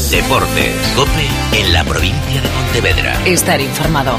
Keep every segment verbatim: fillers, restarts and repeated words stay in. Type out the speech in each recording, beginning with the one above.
Deportes, COPE en la provincia de Pontevedra. Estar informado.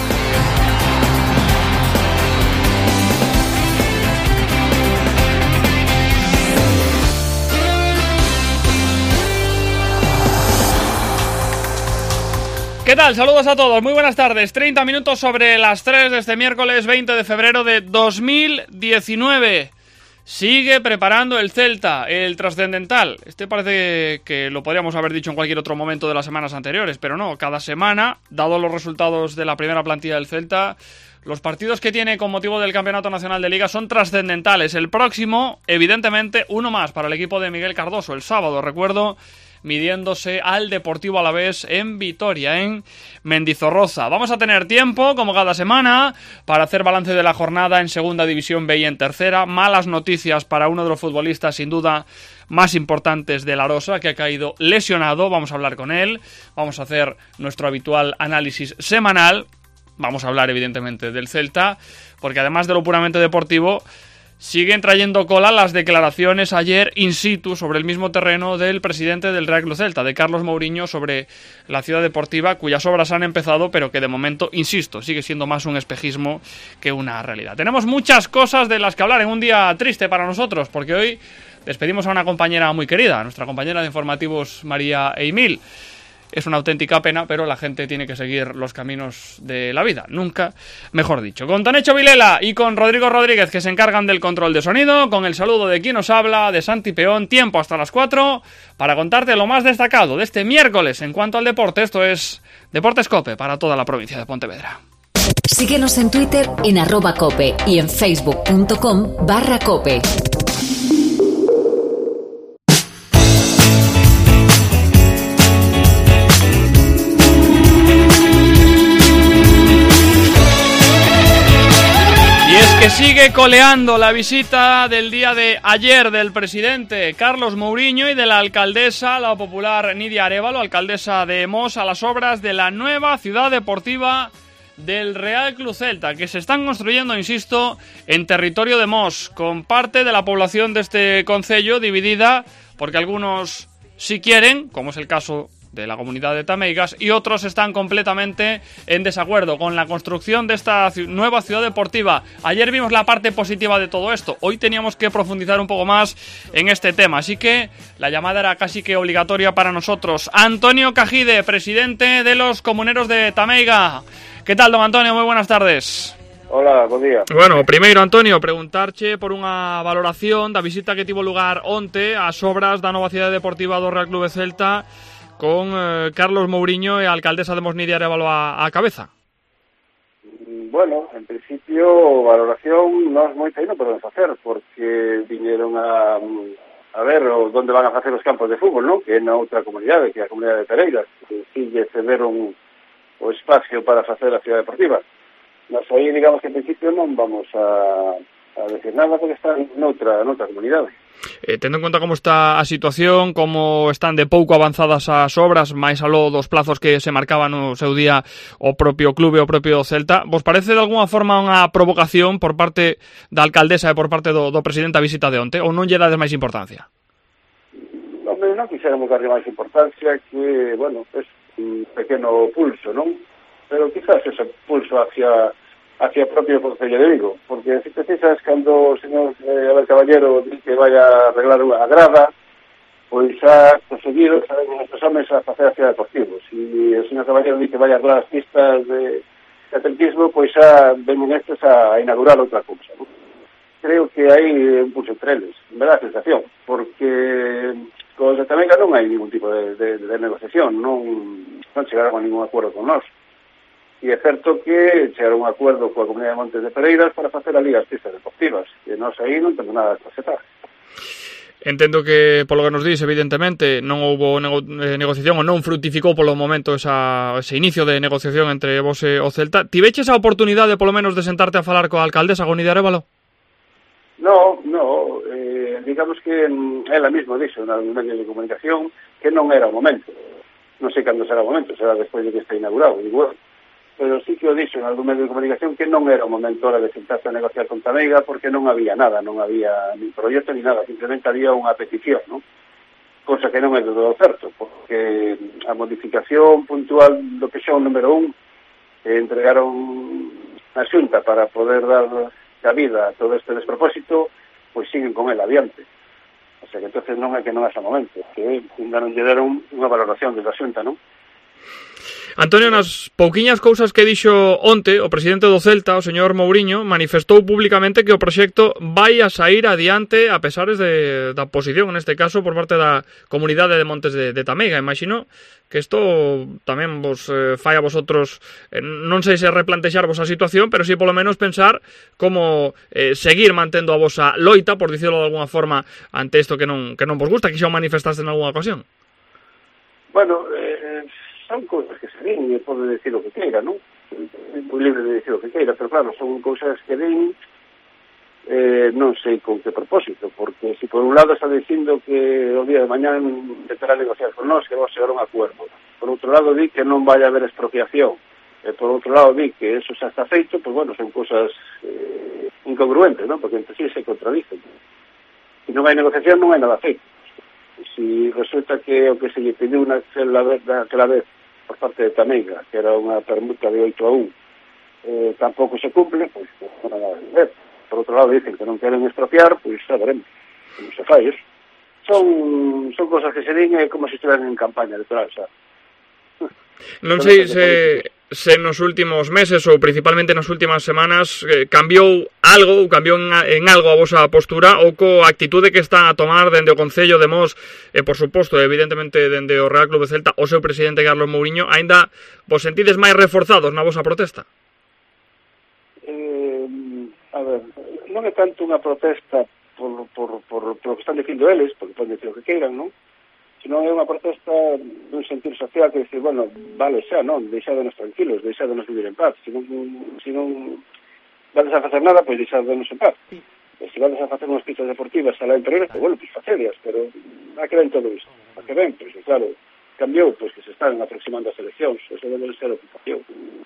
¿Qué tal? Saludos a todos, muy buenas tardes. treinta minutos sobre las tres de este miércoles veinte de febrero de dos mil diecinueve. Sigue preparando el Celta, el trascendental. Este parece que lo podríamos haber dicho en cualquier otro momento de las semanas anteriores, pero no, cada semana, dado los resultados de la primera plantilla del Celta, los partidos que tiene con motivo del Campeonato Nacional de Liga son trascendentales. El próximo, evidentemente, uno más para el equipo de Miguel Cardoso, el sábado, recuerdo, midiéndose al Deportivo Alavés en Vitoria, en Mendizorroza. Vamos a tener tiempo, como cada semana, para hacer balance de la jornada en Segunda División B y en Tercera. Malas noticias para uno de los futbolistas, sin duda, más importantes de La Rosa, que ha caído lesionado. Vamos a hablar con él, vamos a hacer nuestro habitual análisis semanal. Vamos a hablar, evidentemente, del Celta, porque además de lo puramente deportivo, siguen trayendo cola las declaraciones ayer in situ sobre el mismo terreno del presidente del Real Club Celta, de Carlos Mourinho, sobre la ciudad deportiva, cuyas obras han empezado, pero que de momento, insisto, sigue siendo más un espejismo que una realidad. Tenemos muchas cosas de las que hablar en un día triste para nosotros, porque hoy despedimos a una compañera muy querida, nuestra compañera de informativos, María Eimil. Es una auténtica pena, pero la gente tiene que seguir los caminos de la vida. Nunca mejor dicho. Con Tanecho Vilela y con Rodrigo Rodríguez, que se encargan del control de sonido, con el saludo de quien nos habla, de Santi Peón, tiempo hasta las cuatro, para contarte lo más destacado de este miércoles en cuanto al deporte. Esto es Deportes COPE para toda la provincia de Pontevedra. Síguenos en Twitter en arroba cope y en facebook.com barra cope. Que sigue coleando la visita del día de ayer del presidente Carlos Mourinho y de la alcaldesa, la popular Nidia Arévalo, alcaldesa de Mos, a las obras de la nueva ciudad deportiva del Real Club Celta, que se están construyendo, insisto, en territorio de Mos, con parte de la población de este concello dividida, porque algunos sí quieren, como es el caso de la comunidad de Tameigas, y otros están completamente en desacuerdo con la construcción de esta nueva ciudad deportiva. Ayer vimos la parte positiva de todo esto, hoy teníamos que profundizar un poco más en este tema, así que la llamada era casi que obligatoria para nosotros. Antonio Cajide, presidente de los comuneros de Tameiga. ¿Qué tal, don Antonio? Muy buenas tardes. Hola, buen día. Bueno, primeiro, Antonio, preguntarche por unha valoración da visita que tivo lugar onte ás obras da nova cidade deportiva do Real Club Celta, con eh, Carlos Mourinho e a alcaldesa de Mos, Nidia Arévalo a, a cabeza. Bueno, en principio, valoración non moita aí non podemos facer, porque viñeron a, a ver onde van a facer os campos de fútbol, non? Que é na outra comunidade, que é a comunidade de Pereiras, que si lle cederon o espacio para facer a ciudad deportiva. Mas aí, digamos que en principio non vamos a, a decir nada, porque está noutra, noutra comunidade. Eh, tendo en conta como está a situación, como están de pouco avanzadas as obras, máis aló dos plazos que se marcaban no seu día o propio clube, o propio Celta, vos parece de alguna forma unha provocación por parte da alcaldesa e por parte do, do presidente a visita de onte, ou non lle dades máis importancia? Hombre, non quixéramos darle máis importancia, que, bueno, é un pequeno pulso, non? Pero quizás ese pulso hacia hacia o propio Concello de Vigo, porque se precisas cando o señor eh, Abel Caballero di que vai a arreglar unha grada, pois xa conseguido saben estes homens a facer a ciudad deportiva. Se o señor Caballero di que vai a arreglar as pistas de, de atletismo, pois xa venen estes a inaugurar outra cousa, non? Creo que hai un pulso entre eles, en verdade a sensación, porque con os de Tameiga non hai ningún tipo de, de, de negociación, non, non chegaron a ningún acordo con nós. E é certo que chegaron un acordo coa comunidade de Montes de Pereiras para facer ali as pistas deportivas, e nós aí non temos nada a trasetar. Entendo que, polo que nos dís, evidentemente, non houbo nego eh, negociación ou non frutificou polo momento esa, ese inicio de negociación entre vos e o Celta. Tiveches a oportunidade, polo menos, de sentarte a falar coa alcaldesa, con Nidia Arévalo? No, no, eh, digamos que ela mesma dixo en algún medio de comunicación que non era o momento. Non sei cando será o momento, será despois de que está inaugurado, igual. Pero sí que o dixo en algún medio de comunicación que non era o momento hora de sentarse a negociar con Tameiga, porque non había nada, non había ni proxecto ni nada, simplemente había unha petición, non? Cosa que non é do todo certo, porque a modificación puntual do pexón número un que entregaron na Xunta para poder dar cabida a todo este despropósito, pois siguen con el adiante. O sea que entonces non é que non é ese momento, que ainda non lle deron unha valoración desde a Xunta, non? Antonio, nas pouquiñas cousas que dixo onte o presidente do Celta, o señor Mouriño, manifestou públicamente que o proxecto vai a sair adiante a pesares de, da oposición, neste caso por parte da comunidade de Montes de, de Tameiga. Imagino que isto tamén vos eh, fai a vosotros, eh, non sei se replantexarvos a situación, pero si polo menos pensar como eh, seguir mantendo a vosa loita, por dicirlo de alguna forma, ante isto que non, que non vos gusta, que xa o manifestaste en alguna ocasión. Bueno, eh, son cousas que se din e pode decir o que queira, non? É moi libre de decir o que queira, pero claro, son cousas que din eh, non sei con que propósito, porque se por un lado está dicindo que o día de mañá intentará negociar con nós, que vamos chegar a un acuerdo, por outro lado di que non vai a haber expropiación, e por outro lado di que eso xa está feito, pois bueno, son cousas eh, incongruentes, non? Porque entre sí se contradicen. Se non hai negociación non hai nada feito. Si resulta que o que se lle pediu naquela vez, naquela vez por parte de Tameiga, que era unha permuta de oito a un, eh, tampouco se cumple, pois non hai nada a ver. Por outro lado dicen que non queren expropiar, pois xa veremos como se fai eso. Son, son cosas que se din como se estiveran en campaña electoral, xa. Non sei se, se nos últimos meses ou principalmente nas últimas semanas eh, cambiou algo ou cambiou en, en algo a vosa postura ou coa actitude que está a tomar dende o Concello de Mos e, por suposto, evidentemente dende o Real Club de Celta o seu presidente Carlos Mouriño, aínda vos sentides máis reforzados na vosa protesta? Eh, a ver, non é tanto unha protesta por, por, por, por o que están dicindo eles, porque poden decir o que queiran, non? Senón é unha protesta dun sentir social que dice, bueno, vale xa, non, deixádenos tranquilos, deixádenos vivir en paz. Se non, se non vades a facer nada, pois deixádenos en paz. E se vades a facer unhas pistas deportivas a la interior, pois, bueno, pois facedias, pero a que ven todo isto? A que ven? Pois, claro, cambiou, pois que se están aproximando as eleccións, eso debe ser ocupación.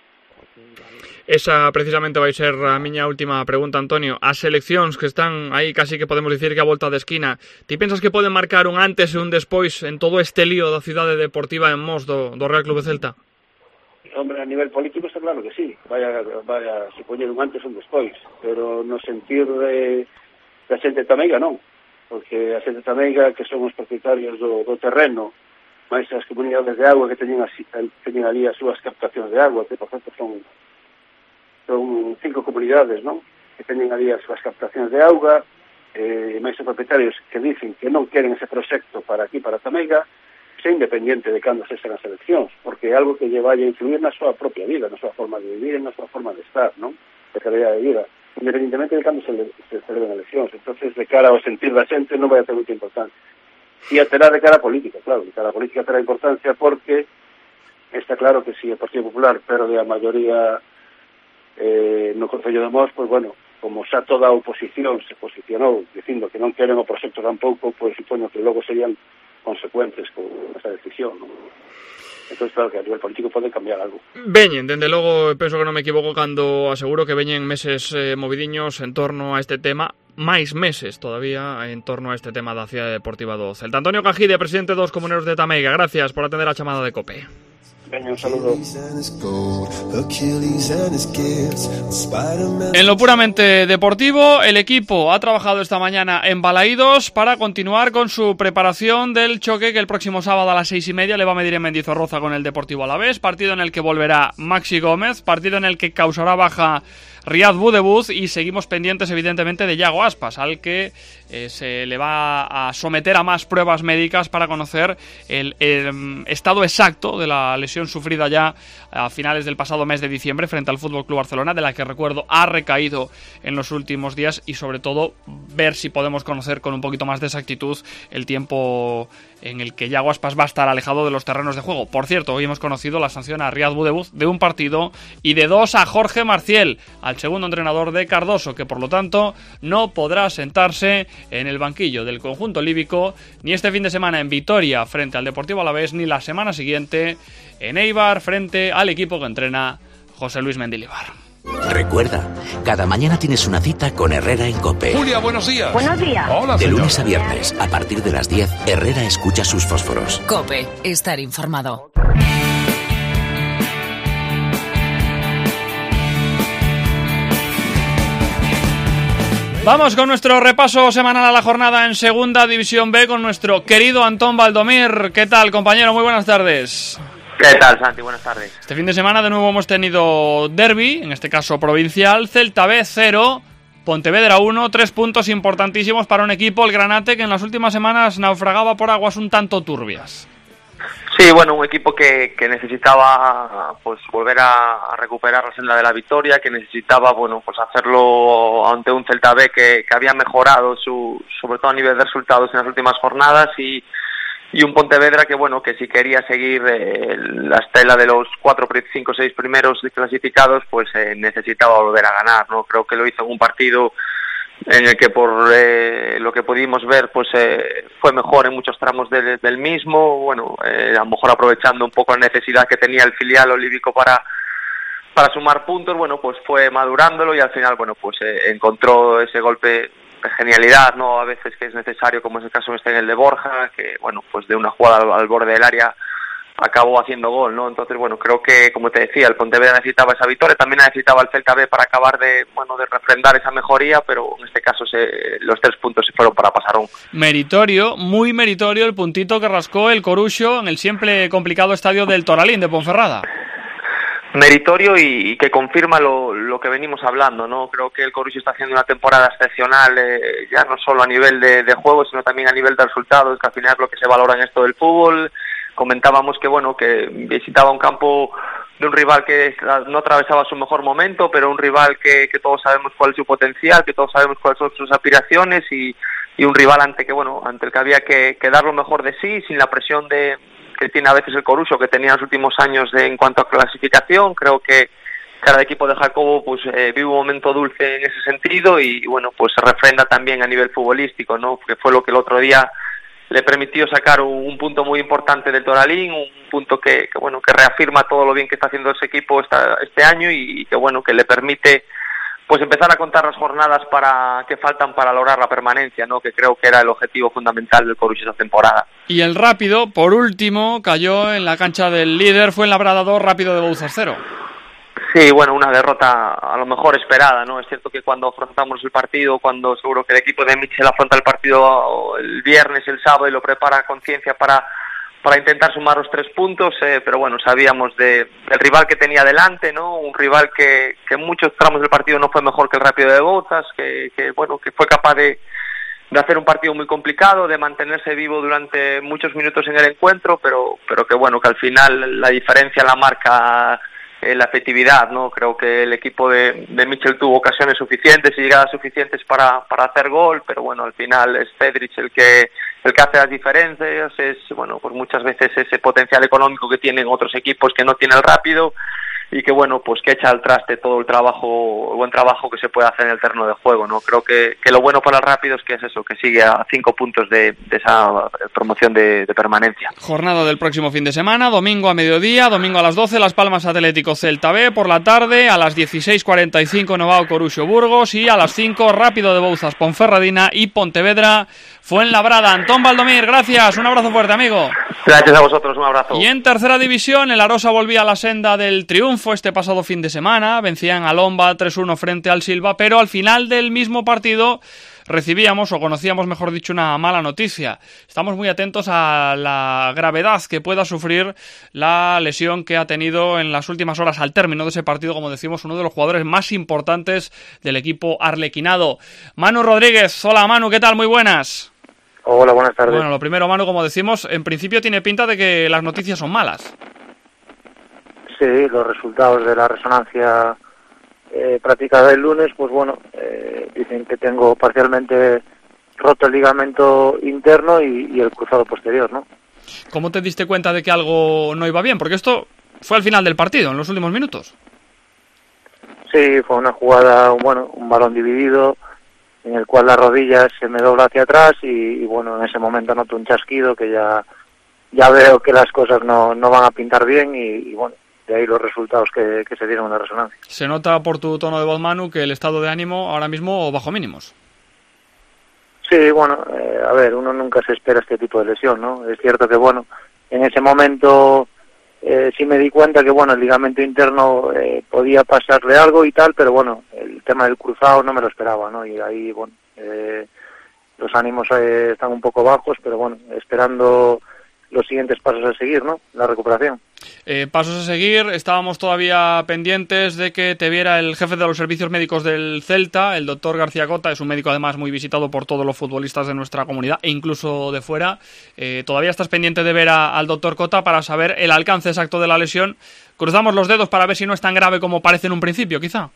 Esa precisamente vai ser a miña última pregunta, Antonio. As eleccións que están aí casi que podemos dicir que a volta de esquina, ti pensas que poden marcar un antes e un despois en todo este lío da cidade deportiva en Mos do, do Real Club de Celta? Hombre, a nivel político está claro que sí, vai a, vai a supoñer un antes e un despois, pero no sentir de, de a xente Tameiga non, porque a xente Tameiga que son os propietarios do, do terreno, máis as comunidades de agua que teñen, así, teñen ali as súas captacións de agua, que por tanto son son cinco comunidades, non? Que teñen ali as súas captacións de auga, eh, máis os propietarios que dicen que non queren ese proxecto para aquí, para Tameiga, xe independiente de cando se sean as eleccións, porque é algo que lle vai a influir na súa propia vida, na súa forma de vivir, na súa forma de estar, non? De calidad de vida, independentemente de cando se, se celebren eleccións. Entonces, de cara ao sentir da xente, non vai a ter moita importancia. E a terá de cara a política, claro, de cara a política terá importancia porque está claro que si o Partido Popular perde a maioría Eh, no Concello de Mos, pois bueno, como xa toda a oposición se posicionou dicindo que non queren o proxecto tampouco, pois supoño que logo serían consecuentes con esa decisión, non? Entón, claro, que a nivel político pode cambiar algo. Veñen, dende logo, penso que non me equivoco cando aseguro que veñen meses eh, movidiños en torno a este tema, máis meses todavía en torno a este tema da cidade deportiva do Celta. Antonio Cajide, presidente dos Comuneros de Tameiga, gracias por atender a chamada de COPE. Un saludo. En lo puramente deportivo, el equipo ha trabajado esta mañana en Balaídos para continuar con su preparación del choque que el próximo sábado a las seis y media le va a medir en Mendizorroza con el Deportivo Alavés, partido en el que volverá Maxi Gómez, partido en el que causará baja Riad Budebuz y seguimos pendientes evidentemente de Yago Aspas, al que eh, se le va a someter a más pruebas médicas para conocer el, el estado exacto de la lesión sufrida ya a finales del pasado mes de diciembre frente al F C Barcelona, de la que recuerdo ha recaído en los últimos días, y sobre todo ver si podemos conocer con un poquito más de exactitud el tiempo en el que Yago Aspas va a estar alejado de los terrenos de juego. Por cierto, hoy hemos conocido la sanción a Riad Budebuz de un partido y de dos a Jorge Marciel, al segundo entrenador de Cardoso, que por lo tanto no podrá sentarse en el banquillo del conjunto líbico ni este fin de semana en Vitoria frente al Deportivo Alavés, ni la semana siguiente en Eibar frente al equipo que entrena José Luis Mendilibar. Recuerda, cada mañana tienes una cita con Herrera en COPE. Julia, buenos días. Buenos días. Hola, De señor. lunes a viernes, a partir de las diez, Herrera escucha sus fósforos. COPE, estar informado. Vamos con nuestro repaso semanal a la jornada en Segunda División B con nuestro querido Antón Baldomir. ¿Qué tal, compañero? Muy buenas tardes. ¿Qué tal, Santi? Buenas tardes. Este fin de semana de nuevo hemos tenido derbi, en este caso provincial. Celta B cero, Pontevedra uno, tres puntos importantísimos para un equipo, el Granate, que en las últimas semanas naufragaba por aguas un tanto turbias. Sí, bueno, un equipo que, que necesitaba pues volver a, a recuperar la senda de la victoria, que necesitaba bueno pues hacerlo ante un Celta B que, que había mejorado su sobre todo a nivel de resultados en las últimas jornadas y, y un Pontevedra que bueno que si quería seguir eh, la estela de los cuatro, cinco, seis primeros clasificados pues eh, necesitaba volver a ganar, ¿no? Creo que lo hizo en un partido en el que por eh, lo que pudimos ver pues eh, fue mejor en muchos tramos de, del mismo, bueno, eh, a lo mejor aprovechando un poco la necesidad que tenía el filial olívico para para sumar puntos, bueno, pues fue madurándolo y al final, bueno, pues eh, encontró ese golpe de genialidad, ¿no? A veces que es necesario, como es el caso este en el de Borja, que, bueno, pues de una jugada al, al borde del área acabó haciendo gol, ¿no? Entonces, bueno, creo que, como te decía, el Pontevedra necesitaba esa victoria, también necesitaba el Celta B para acabar de, bueno, de refrendar esa mejoría, pero en este caso se, los tres puntos se fueron para Pasarón. Meritorio, muy meritorio el puntito que rascó el Coruxo en el siempre complicado estadio del Toralín de Ponferrada. Meritorio y, y que confirma lo, lo que venimos hablando, ¿no? Creo que el Coruxo está haciendo una temporada excepcional, eh, ya no solo a nivel de, de juego, sino también a nivel de resultados, que al final es lo que se valora en esto del fútbol. Comentábamos que bueno que visitaba un campo de un rival que no atravesaba su mejor momento, pero un rival que, que todos sabemos cuál es su potencial, que todos sabemos cuáles son sus aspiraciones y, y un rival ante que bueno ante el que había que, que dar lo mejor de sí, sin la presión de que tiene a veces el Coruxo, que tenía en los últimos años de, en cuanto a clasificación. Creo que cada equipo de Jacobo pues eh, vive un momento dulce en ese sentido y, y bueno pues se refrenda también a nivel futbolístico, ¿no? Que fue lo que el otro día le permitió sacar un, un punto muy importante del Toralín, un punto que, que bueno que reafirma todo lo bien que está haciendo ese equipo esta, este año y, y que bueno que le permite pues empezar a contar las jornadas para que faltan para lograr la permanencia, ¿no? Que creo que era el objetivo fundamental del Coruxo esta temporada. Y el Rápido, por último, cayó en la cancha del líder, fue en Labrada dos, Rápido de Bouzas cero. Sí, bueno, una derrota a lo mejor esperada, ¿no? Es cierto que cuando afrontamos el partido, cuando seguro que el equipo de Michel afronta el partido el viernes, el sábado y lo prepara a conciencia para, para intentar sumar los tres puntos, eh, pero bueno, sabíamos de, del rival que tenía delante, ¿no? Un rival que, que en muchos tramos del partido no fue mejor que el Rápido de Bouzas, que, que bueno, que fue capaz de, de hacer un partido muy complicado, de mantenerse vivo durante muchos minutos en el encuentro, pero, pero que bueno, que al final la diferencia la marca la efectividad, ¿no? Creo que el equipo de, de Michel tuvo ocasiones suficientes y llegadas suficientes para, para hacer gol, pero bueno, al final es Cedric el que el que hace las diferencias, es bueno, pues muchas veces ese potencial económico que tienen otros equipos que no tiene el Rápido y que bueno, pues que echa al traste todo el trabajo, el buen trabajo que se puede hacer en el terreno de juego, ¿no? Creo que, que lo bueno para el Rápido es que es eso, que sigue a cinco puntos de, de esa promoción de, de permanencia. Jornada del próximo fin de semana, domingo a mediodía, domingo a las doce, Las Palmas Atlético Celta B, por la tarde a las dieciséis cuarenta y cinco Novao Coruxo Burgos y a las cinco Rápido de Bouzas Ponferradina y Pontevedra Fuenlabrada. Antón Baldomir, gracias, un abrazo fuerte, amigo. Gracias a vosotros, un abrazo. Y en tercera división, el Arosa volvía a la senda del triunfo este pasado fin de semana, vencían a Lomba tres uno frente al Silva, pero al final del mismo partido recibíamos, o conocíamos mejor dicho, una mala noticia. Estamos muy atentos a la gravedad que pueda sufrir la lesión que ha tenido en las últimas horas al término de ese partido, como decimos, uno de los jugadores más importantes del equipo arlequinado. Manu Rodríguez, hola Manu, ¿qué tal? Muy buenas. Hola, buenas tardes. Bueno, lo primero, Manu, como decimos, en principio tiene pinta de que las noticias son malas. Sí, los resultados de la resonancia eh, practicada el lunes, pues bueno, eh, dicen que tengo parcialmente roto el ligamento interno y, y el cruzado posterior, ¿no? ¿Cómo te diste cuenta de que algo no iba bien? Porque esto fue al final del partido, en los últimos minutos. Sí, fue una jugada, bueno, un balón dividido, en el cual la rodilla se me dobla hacia atrás y, y bueno, en ese momento noto un chasquido que ya ya veo que las cosas no, no van a pintar bien y, y bueno, de ahí los resultados que, que se dieron en la resonancia. Se nota por tu tono de voz, Manu, que el estado de ánimo ahora mismo bajo mínimos. Sí, bueno, eh, a ver, uno nunca se espera este tipo de lesión, ¿no? Es cierto que, bueno, en ese momento eh, sí me di cuenta que, bueno, el ligamento interno eh, podía pasarle algo y tal, pero bueno, el tema del cruzado no me lo esperaba, ¿no? Y ahí, bueno, eh, los ánimos eh, están un poco bajos, pero bueno, esperando los siguientes pasos a seguir, ¿no? La recuperación. Eh, pasos a seguir, estábamos todavía pendientes de que te viera el jefe de los servicios médicos del Celta, el doctor García Cota. Es un médico además muy visitado por todos los futbolistas de nuestra comunidad e incluso de fuera. Eh, todavía estás pendiente de ver a, al doctor Cota para saber el alcance exacto de la lesión. Cruzamos los dedos para ver si no es tan grave como parece en un principio, quizá.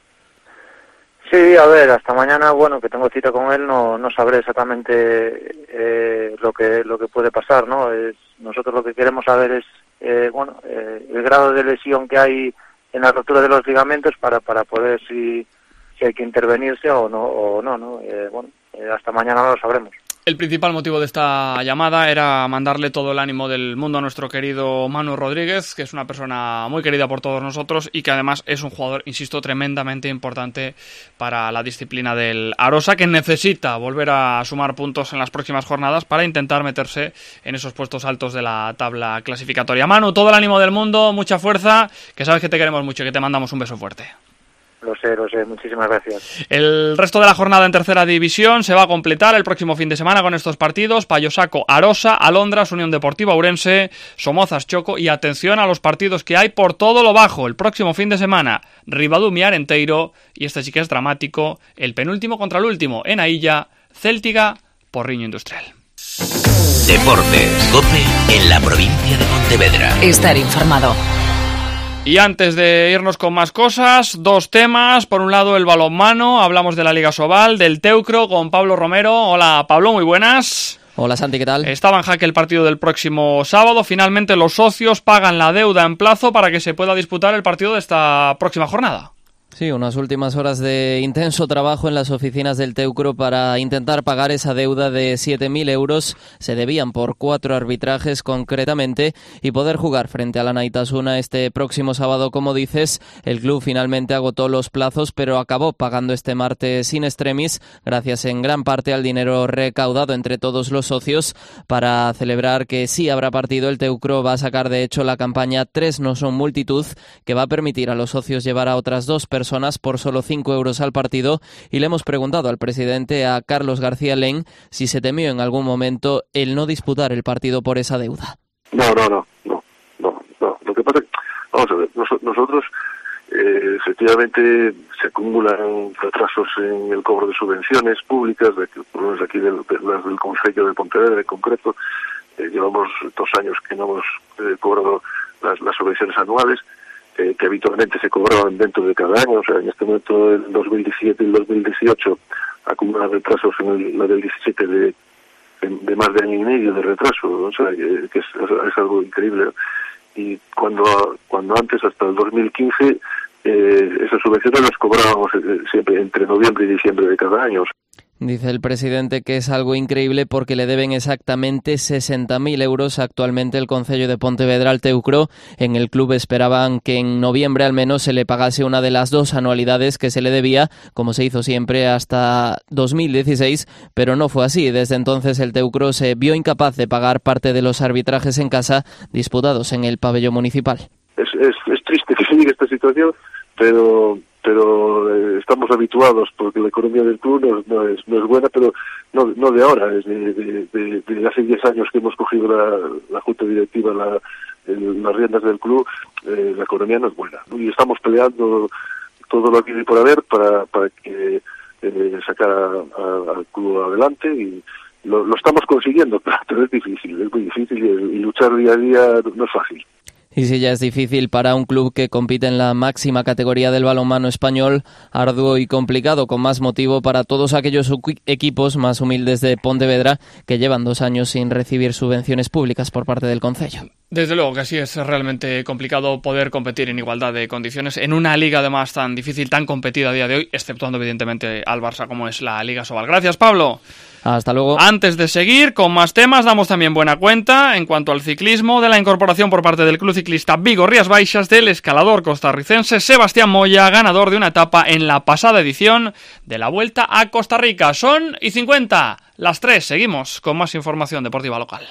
Sí, a ver, hasta mañana, bueno, que tengo cita con él, no, no sabré exactamente eh, lo que lo que puede pasar, ¿no? Es, nosotros lo que queremos saber es, eh, bueno, eh, el grado de lesión que hay en la rotura de los ligamentos para para poder si si hay que intervenirse o no, o no, ¿no? Eh, bueno, eh, hasta mañana no lo sabremos. El principal motivo de esta llamada era mandarle todo el ánimo del mundo a nuestro querido Manu Rodríguez, que es una persona muy querida por todos nosotros y que además es un jugador, insisto, tremendamente importante para la disciplina del Arosa, que necesita volver a sumar puntos en las próximas jornadas para intentar meterse en esos puestos altos de la tabla clasificatoria. Manu, todo el ánimo del mundo, mucha fuerza, que sabes que te queremos mucho y que te mandamos un beso fuerte. Lo sé, lo sé, muchísimas gracias. El resto de la jornada en tercera división se va a completar el próximo fin de semana con estos partidos: Payosaco, Arosa, Alondras, Unión Deportiva Ourense, Somozas, Choco, y atención a los partidos que hay por todo lo bajo. El próximo fin de semana, Ribadumia, Arenteiro, y este sí que es dramático, el penúltimo contra el último, en Ailla, Céltiga, Porriño Industrial. Deportes, COPE en la provincia de Pontevedra. Estar informado. Y antes de irnos con más cosas, dos temas. Por un lado, el balonmano. Hablamos de la Liga Sobal, del Teucro, con Pablo Romero. Hola, Pablo, muy buenas. Hola, Santi, ¿qué tal? Estaba en jaque el partido del próximo sábado. Finalmente los socios pagan la deuda en plazo para que se pueda disputar el partido de esta próxima jornada. Sí, unas últimas horas de intenso trabajo en las oficinas del Teucro para intentar pagar esa deuda de siete mil euros. Se debían por cuatro arbitrajes concretamente y poder jugar frente a la Naitasuna este próximo sábado. Como dices, el club finalmente agotó los plazos, pero acabó pagando este martes in extremis, gracias en gran parte al dinero recaudado entre todos los socios. Para celebrar que sí habrá partido, el Teucro va a sacar de hecho la campaña Tres no son multitud, que va a permitir a los socios llevar a otras dos personas por solo cinco euros al partido, y le hemos preguntado al presidente, a Carlos García Len, si se temió en algún momento el no disputar el partido por esa deuda. No, no, no, no, no, no. Lo que pasa es que, vamos a ver, nos, nosotros eh, efectivamente se acumulan retrasos en el cobro de subvenciones públicas, de, por lo menos aquí del, del, del Concello de Pontevedra en concreto. Eh, llevamos dos años que no hemos eh, cobrado las, las subvenciones anuales, Eh, que habitualmente se cobraban dentro de cada año. O sea, en este momento el dos mil diecisiete y el dos mil dieciocho acumulan retrasos en el, la del diecisiete de, de, de más de año y medio de retraso, o sea, que, que es, es algo increíble. Y cuando cuando antes, hasta el dos mil quince, eh, esas subvenciones las cobrábamos eh, siempre entre noviembre y diciembre de cada año. Dice el presidente que es algo increíble porque le deben exactamente sesenta mil euros actualmente el Concello de Pontevedra al Teucro. En el club esperaban que en noviembre al menos se le pagase una de las dos anualidades que se le debía, como se hizo siempre hasta dos mil dieciséis, pero no fue así. Desde entonces el Teucro se vio incapaz de pagar parte de los arbitrajes en casa disputados en el pabellón municipal. Es, es, es triste que se llegue esta situación, pero... pero eh, estamos habituados, porque la economía del club no, no es no es buena, pero no no de ahora, es de, de, de, de hace diez años que hemos cogido la, la junta directiva, la, el, las riendas del club. Eh, la economía no es buena, ¿no? Y estamos peleando todo lo que hay por haber para, para que eh, sacar a, a, al club adelante, y lo, lo estamos consiguiendo, pero es difícil, es muy difícil, y, y luchar día a día no es fácil. Y si ya es difícil para un club que compite en la máxima categoría del balonmano español, arduo y complicado, con más motivo para todos aquellos equipos más humildes de Pontevedra que llevan dos años sin recibir subvenciones públicas por parte del concello. Desde luego que sí, es realmente complicado poder competir en igualdad de condiciones en una liga además tan difícil, tan competida a día de hoy, exceptuando evidentemente al Barça como es la Liga Sobal. Gracias, Pablo. Hasta luego. Antes de seguir con más temas, damos también buena cuenta en cuanto al ciclismo de la incorporación por parte del club ciclista Vigo Rías Baixas del escalador costarricense Sebastián Moya, ganador de una etapa en la pasada edición de la Vuelta a Costa Rica. Son y cincuenta las tres. Seguimos con más información deportiva local.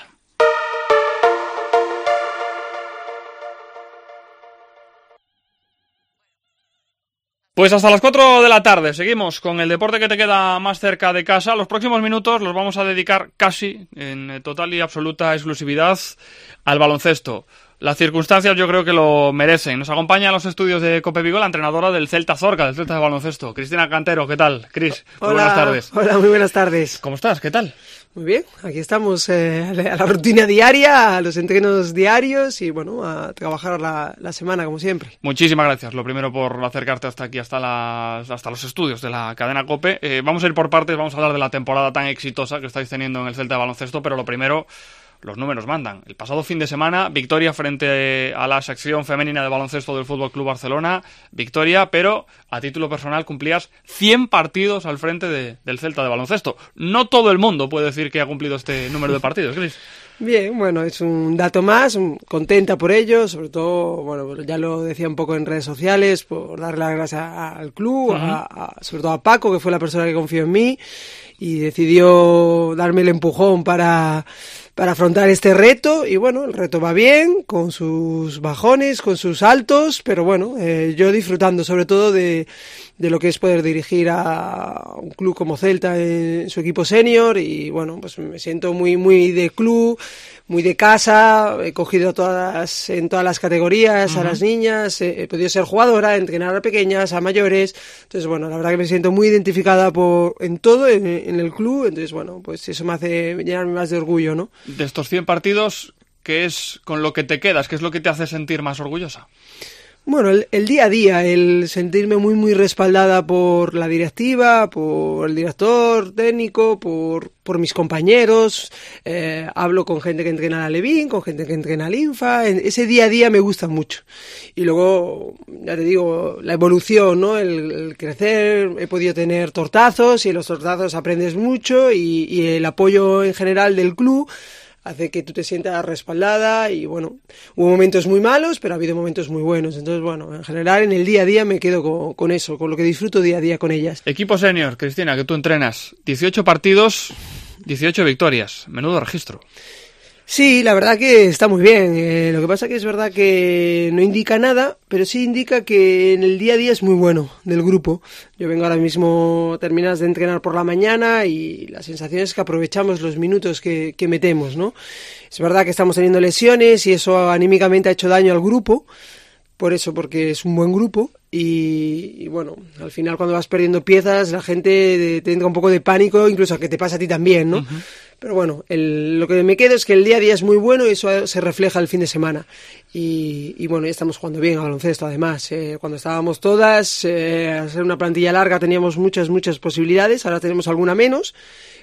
Pues hasta las cuatro de la tarde, seguimos con el deporte que te queda más cerca de casa. Los próximos minutos los vamos a dedicar casi en total y absoluta exclusividad al baloncesto. Las circunstancias yo creo que lo merecen. Nos acompaña a los estudios de Cope Vigo la entrenadora del Celta Zorca, del Celta de baloncesto, Cristina Cantero. ¿Qué tal, Cris? Muy Hola, buenas tardes. Hola, muy buenas tardes. ¿Cómo estás? ¿Qué tal? Muy bien, aquí estamos eh, a la rutina diaria, a los entrenos diarios y bueno, a trabajar la, la semana como siempre. Muchísimas gracias, lo primero por acercarte hasta aquí, hasta las, hasta los estudios de la cadena COPE. Eh, vamos a ir por partes, vamos a hablar de la temporada tan exitosa que estáis teniendo en el Celta de baloncesto, pero lo primero, los números mandan. El pasado fin de semana, victoria frente a la sección femenina de baloncesto del F C Barcelona, victoria, pero a título personal cumplías cien partidos al frente de, del Celta de baloncesto. No todo el mundo puede decir que ha cumplido este número de partidos, Cris. Bien, bueno, es un dato más, contenta por ello, sobre todo, bueno, ya lo decía un poco en redes sociales, por darle las gracias al club, uh-huh. a, a, sobre todo a Paco, que fue la persona que confió en mí y decidió darme el empujón para... para afrontar este reto, y bueno, el reto va bien, con sus bajones, con sus altos, pero bueno, eh, yo disfrutando sobre todo de, de lo que es poder dirigir a un club como Celta en su equipo senior, y bueno, pues me siento muy muy de club, muy de casa, he cogido todas en todas las categorías, uh-huh. a las niñas, he, he podido ser jugadora, entrenar a pequeñas, a mayores, entonces bueno, la verdad que me siento muy identificada por en todo, en, en el club, entonces bueno, pues eso me hace llenarme más de orgullo, ¿no? De estos cien partidos, ¿qué es con lo que te quedas? ¿Qué es lo que te hace sentir más orgullosa? Bueno, el, el día a día, el sentirme muy muy respaldada por la directiva, por el director técnico, por, por mis compañeros, eh, hablo con gente que entrena a la Levín, con gente que entrena al Infa, en, ese día a día me gusta mucho. Y luego, ya te digo, la evolución, ¿no? El, el crecer, he podido tener tortazos y en los tortazos aprendes mucho y, y el apoyo en general del club hace que tú te sientas respaldada y bueno, hubo momentos muy malos, pero ha habido momentos muy buenos. Entonces, bueno, en general en el día a día me quedo con, con eso, con lo que disfruto día a día con ellas. Equipo senior, Cristina, que tú entrenas, dieciocho partidos, dieciocho victorias, menudo registro. Sí, la verdad que está muy bien. Eh, lo que pasa que es verdad que no indica nada, pero sí indica que en el día a día es muy bueno del grupo. Yo vengo ahora mismo, terminas de entrenar por la mañana y la sensación es que aprovechamos los minutos que, que metemos, ¿no? Es verdad que estamos teniendo lesiones y eso anímicamente ha hecho daño al grupo, por eso, porque es un buen grupo. Y, y bueno, al final cuando vas perdiendo piezas la gente te entra un poco de pánico, incluso a que te pasa a ti también, ¿no? Uh-huh. Pero bueno, el, lo que me quedo es que el día a día es muy bueno y eso se refleja el fin de semana. Y, y bueno, ya estamos jugando bien a baloncesto además. Eh, cuando estábamos todas, eh, al ser una plantilla larga teníamos muchas, muchas posibilidades, ahora tenemos alguna menos.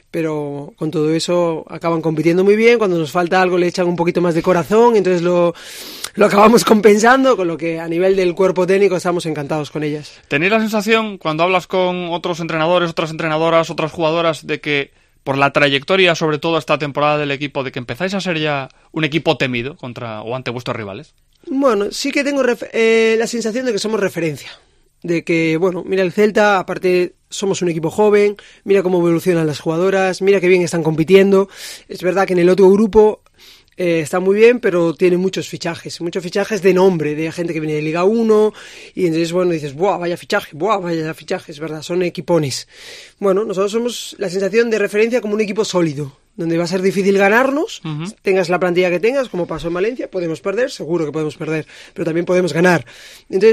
Pero con todo eso acaban compitiendo muy bien, cuando nos falta algo le echan un poquito más de corazón, entonces lo, lo acabamos compensando, con lo que a nivel del cuerpo técnico estamos encantados con ellas. ¿Tenéis la sensación, cuando hablas con otros entrenadores, otras entrenadoras, otras jugadoras, de que por la trayectoria, sobre todo esta temporada del equipo, de que empezáis a ser ya un equipo temido contra o ante vuestros rivales? Bueno, sí que tengo ref- eh, la sensación de que somos referencia. De que, bueno, mira el Celta, aparte somos un equipo joven, mira cómo evolucionan las jugadoras, mira qué bien están compitiendo. Es verdad que en el otro grupo eh, está muy bien, pero tiene muchos fichajes, muchos fichajes de nombre, de gente que viene de Liga uno, y entonces, bueno, dices, ¡buah, vaya fichaje, buah, vaya fichaje! Es verdad, son equipones. Bueno, nosotros somos la sensación de referencia como un equipo sólido, donde va a ser difícil ganarnos, uh-huh. tengas la plantilla que tengas, como pasó en Valencia, podemos perder, seguro que podemos perder, pero también podemos ganar. Entonces, bueno,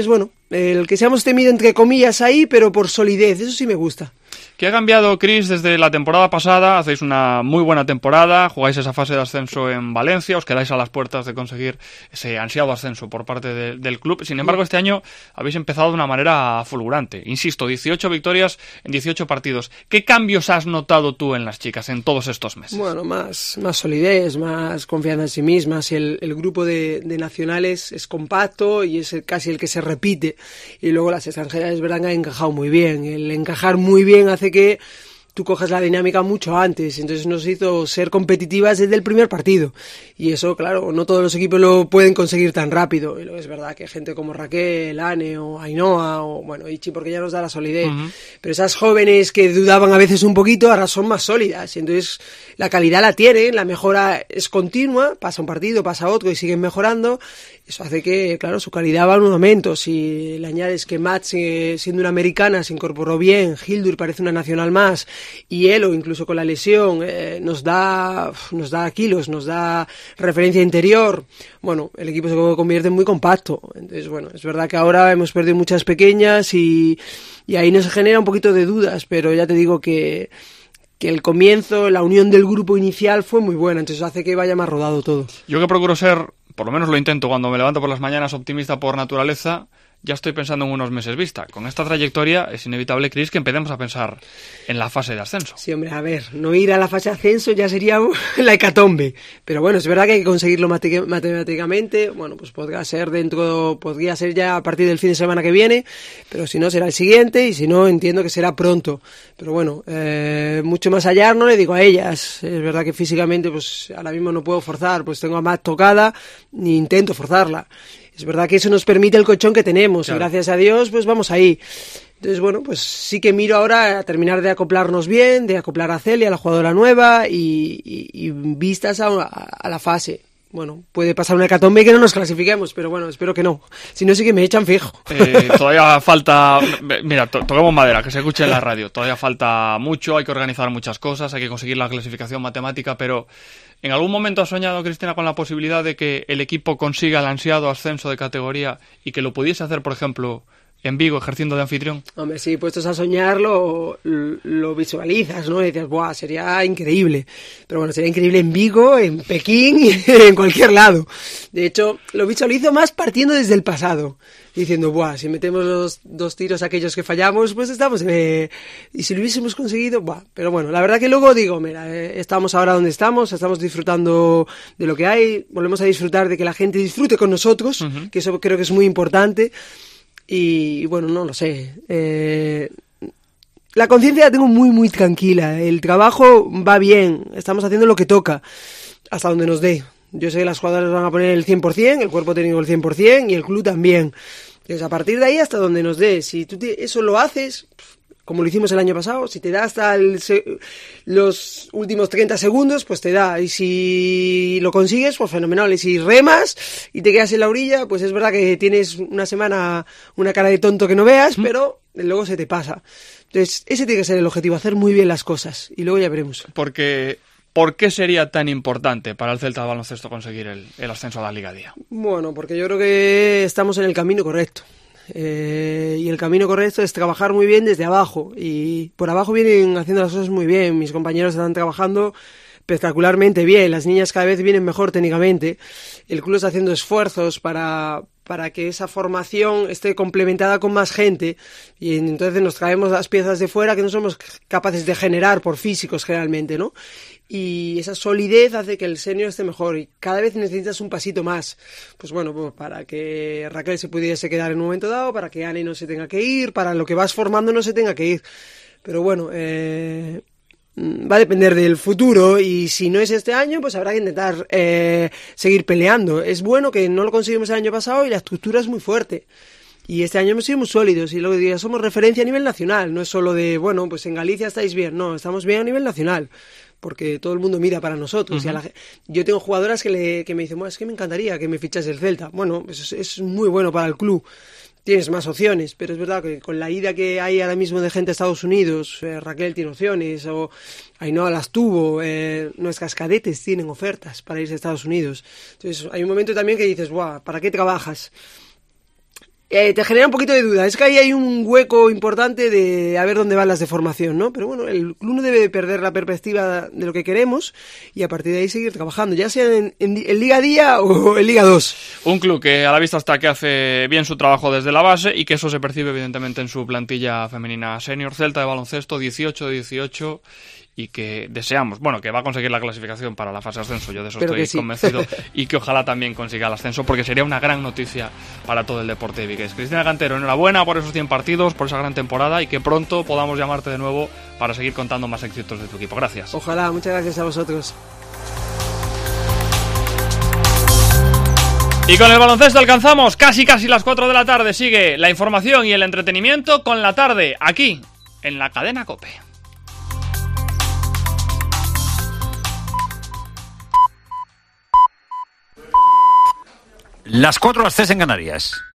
el que seamos temido entre comillas ahí, pero por solidez, eso sí me gusta. ¿Qué ha cambiado, Chris, desde la temporada pasada? Hacéis una muy buena temporada, jugáis esa fase de ascenso en Valencia, os quedáis a las puertas de conseguir ese ansiado ascenso por parte de, del club. Sin embargo, este año habéis empezado de una manera fulgurante. Insisto, dieciocho victorias en dieciocho partidos. ¿Qué cambios has notado tú en las chicas en todos estos meses? Bueno, más, más solidez, más confianza en sí mismas. El, el grupo de, de nacionales es compacto y es el, casi el que se repite. Y luego las extranjeras, es verdad, que han encajado muy bien. El encajar muy bien hace que tú cojas la dinámica mucho antes, entonces nos hizo ser competitivas desde el primer partido, y eso, claro, no todos los equipos lo pueden conseguir tan rápido, y luego es verdad que gente como Raquel, Ane o Ainhoa, o bueno, Ichi, porque ya nos da la solidez, uh-huh. pero esas jóvenes que dudaban a veces un poquito, ahora son más sólidas, y entonces la calidad la tienen, la mejora es continua, pasa un partido, pasa otro y siguen mejorando. Eso hace que, claro, su calidad va en un aumento. Si le añades que Matt, siendo una americana, se incorporó bien, Hildur parece una nacional más, y Elo, incluso con la lesión, eh, nos da nos da kilos, nos da referencia interior, bueno, el equipo se convierte en muy compacto. Entonces, bueno, es verdad que ahora hemos perdido muchas pequeñas y, y ahí nos genera un poquito de dudas, pero ya te digo que que el comienzo, la unión del grupo inicial fue muy buena, entonces hace que vaya más rodado todo. Yo que procuro ser, por lo menos lo intento cuando me levanto por las mañanas, optimista por naturaleza, ya estoy pensando en unos meses vista. Con esta trayectoria es inevitable, Chris, que empecemos a pensar en la fase de ascenso. Sí, hombre, a ver, no ir a la fase de ascenso ya sería la hecatombe. Pero bueno, es verdad que hay que conseguirlo mate- matemáticamente. Bueno, pues podría ser dentro, podría ser ya a partir del fin de semana que viene, pero si no será el siguiente, y si no entiendo que será pronto. Pero bueno, eh, mucho más allá no le digo a ellas. Es verdad que físicamente pues ahora mismo no puedo forzar, pues tengo a Matt tocada, ni intento forzarla. Es verdad que eso nos permite el colchón que tenemos, claro. Y gracias a Dios pues vamos ahí. Entonces, bueno, pues sí que miro ahora a terminar de acoplarnos bien, de acoplar a Celia, la jugadora nueva, y, y, y vistas a, a la fase. Bueno, puede pasar una hecatombe que no nos clasifiquemos, pero bueno, espero que no. Si no, sí que me echan fijo. Eh, todavía falta... Mira, to- toquemos madera, que se escuche en la radio. Todavía falta mucho, hay que organizar muchas cosas, hay que conseguir la clasificación matemática, pero... ¿En algún momento has soñado, Cristina, con la posibilidad de que el equipo consiga el ansiado ascenso de categoría y que lo pudiese hacer, por ejemplo, en Vigo, ejerciendo de anfitrión? Hombre, sí, puestos a soñarlo, lo visualizas, ¿no? Y dices, ¡buah! Sería increíble. Pero bueno, sería increíble en Vigo, en Pekín y en cualquier lado. De hecho, lo visualizo más partiendo desde el pasado. Diciendo, ¡buah! Si metemos los dos tiros aquellos que fallamos, pues estamos... Eh, y si lo hubiésemos conseguido, ¡buah! Pero bueno, la verdad que luego digo, mira, eh, estamos ahora donde estamos, estamos disfrutando de lo que hay, volvemos a disfrutar de que la gente disfrute con nosotros, uh-huh. que eso creo que es muy importante. Y, y bueno, no lo sé. Eh, la conciencia la tengo muy, muy tranquila. El trabajo va bien, estamos haciendo lo que toca, hasta donde nos dé. Yo sé que las jugadoras van a poner el cien por ciento, el cuerpo técnico el cien por ciento y el club también. Entonces, a partir de ahí hasta donde nos dé. Si tú te, eso lo haces, como lo hicimos el año pasado, si te da hasta el, los últimos treinta segundos, pues te da. Y si lo consigues, pues fenomenal. Y si remas y te quedas en la orilla, pues es verdad que tienes una semana una cara de tonto que no veas, ¿Mm? Pero luego se te pasa. Entonces, ese tiene que ser el objetivo, hacer muy bien las cosas. Y luego ya veremos. Porque... ¿Por qué sería tan importante para el Celta de baloncesto conseguir el, el ascenso a la Liga Día? Bueno, porque yo creo que estamos en el camino correcto. Eh, y el camino correcto es trabajar muy bien desde abajo. Y por abajo vienen haciendo las cosas muy bien. Mis compañeros están trabajando espectacularmente bien. Las niñas cada vez vienen mejor técnicamente. El club está haciendo esfuerzos para... para que esa formación esté complementada con más gente, y entonces nos traemos las piezas de fuera que no somos capaces de generar por físicos generalmente, ¿no? Y esa solidez hace que el senior esté mejor, y cada vez necesitas un pasito más. Pues bueno, pues para que Raquel se pudiese quedar en un momento dado, para que Annie no se tenga que ir, para lo que vas formando no se tenga que ir. Pero bueno, eh... va a depender del futuro, y si no es este año, pues habrá que intentar eh, seguir peleando. Es bueno que no lo conseguimos el año pasado y la estructura es muy fuerte. Y este año hemos sido muy sólidos, y luego diría, somos referencia a nivel nacional. No es solo de, bueno, pues en Galicia estáis bien. No, estamos bien a nivel nacional, porque todo el mundo mira para nosotros. Uh-huh. Y a la, yo tengo jugadoras que, le, que me dicen, bueno, es que me encantaría que me fichase el Celta. Bueno, eso es, es muy bueno para el club. Tienes más opciones, pero es verdad que con la ida que hay ahora mismo de gente a Estados Unidos, eh, Raquel tiene opciones, o Ainhoa las tuvo, eh, nuestras cadetes tienen ofertas para irse a Estados Unidos. Entonces hay un momento también que dices, guau, ¿para qué trabajas? eh, te genera un poquito de duda. Es que ahí hay un hueco importante de a ver dónde van las de formación, ¿no? Pero bueno, el club no debe perder la perspectiva de lo que queremos y a partir de ahí seguir trabajando, ya sea en, en, en Liga Día o en Liga dos. Un club que a la vista está que hace bien su trabajo desde la base y que eso se percibe evidentemente en su plantilla femenina senior. Celta de baloncesto, dieciocho dieciocho, y que deseamos, bueno, que va a conseguir la clasificación para la fase de ascenso, yo de eso Pero estoy sí. convencido, y que ojalá también consiga el ascenso, porque sería una gran noticia para todo el deporte de Vigués. Cristina Cantero, enhorabuena por esos cien partidos, por esa gran temporada, y que pronto podamos llamarte de nuevo para seguir contando más éxitos de tu equipo. Gracias. Ojalá, muchas gracias a vosotros. Y con el baloncesto alcanzamos casi casi las cuatro de la tarde. Sigue la información y el entretenimiento con La Tarde, aquí, en la cadena COPE. Las cuatro, las tres en Canarias.